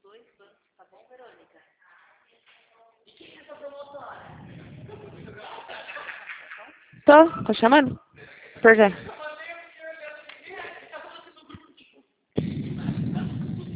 Tá bom, Verônica? E quem é essa promotora? Tá chamando? Por quê?